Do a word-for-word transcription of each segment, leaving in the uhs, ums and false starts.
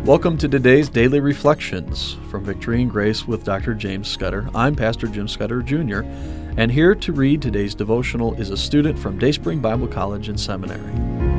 Welcome to today's Daily Reflections from Victory and Grace with Doctor James Scudder. I'm Pastor Jim Scudder, Junior, and here to read today's devotional is a student from Dayspring Bible College and Seminary.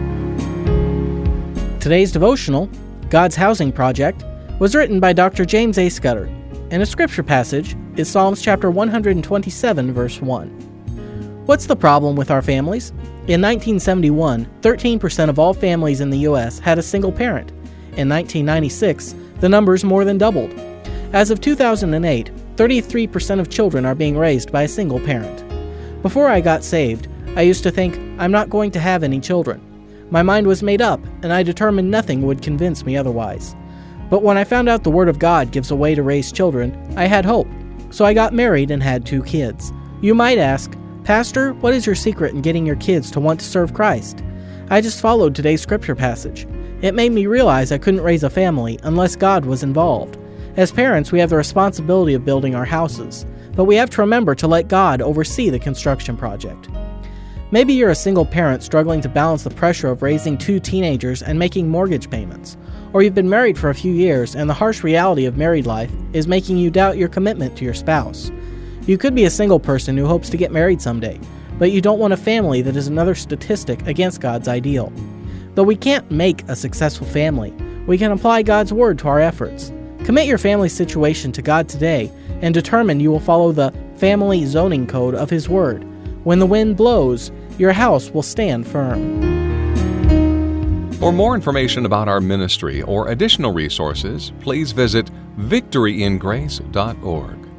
Today's devotional, God's Housing Project, was written by Doctor James A. Scudder, and a scripture passage is Psalms chapter one hundred twenty-seven, verse one. What's the problem with our families? In nineteen seventy-one, thirteen percent of all families in the U S had a single parent. In nineteen ninety-six, the numbers more than doubled. As of two thousand eight, thirty-three percent of children are being raised by a single parent. Before I got saved, I used to think, I'm not going to have any children. My mind was made up, and I determined nothing would convince me otherwise. But when I found out the Word of God gives a way to raise children, I had hope. So I got married and had two kids. You might ask, Pastor, what is your secret in getting your kids to want to serve Christ? I just followed today's scripture passage. It made me realize I couldn't raise a family unless God was involved. As parents, we have the responsibility of building our houses, but we have to remember to let God oversee the construction project. Maybe you're a single parent struggling to balance the pressure of raising two teenagers and making mortgage payments, or you've been married for a few years and the harsh reality of married life is making you doubt your commitment to your spouse. You could be a single person who hopes to get married someday, but you don't want a family that is another statistic against God's ideal. Though we can't make a successful family, we can apply God's Word to our efforts. Commit your family situation to God today and determine you will follow the family zoning code of His Word. When the wind blows, your house will stand firm. For more information about our ministry or additional resources, please visit victory in grace dot org.